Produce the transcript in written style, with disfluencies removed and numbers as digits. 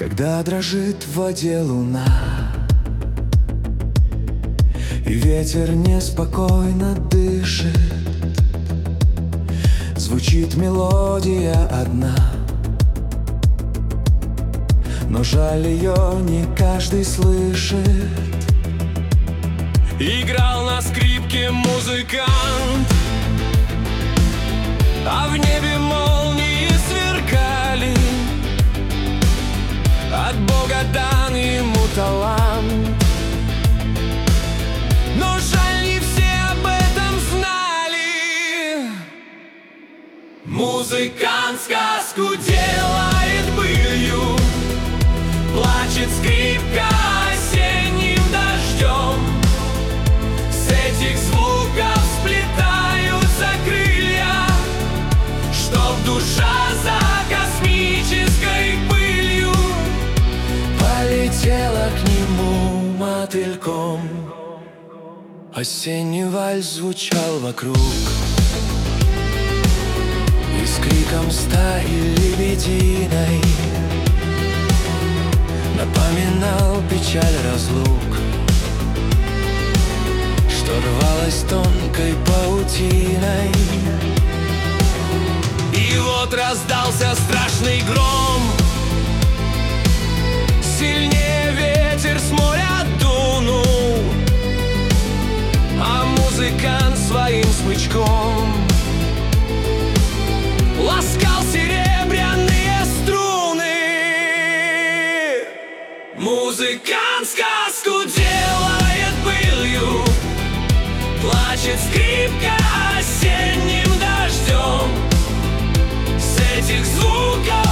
Когда дрожит в воде луна, и ветер неспокойно дышит, звучит мелодия одна, но жаль, ее не каждый слышит. Играл на скрипке музыкант, а в небе молнии сверкали. От Бога дан ему талант, но жаль, не все об этом знали. Музыкант сказку делает былью, плачет скрипка осенним дождем. С этих звуков сплетаются крылья, чтоб душа за космической пылью полетела к нему мотыльком. Осенний вальс звучал вокруг, и с криком стаи лебединой напоминал печаль разлук, что рвалась тонкой паутиной. И вот раздался страшный гром, сильнее ветер с моря дунул, а музыкант своим смычком ласкал серебряные струны. Музыкант сказку делает былью, плачет скрипка осенним дождем. С этих звуков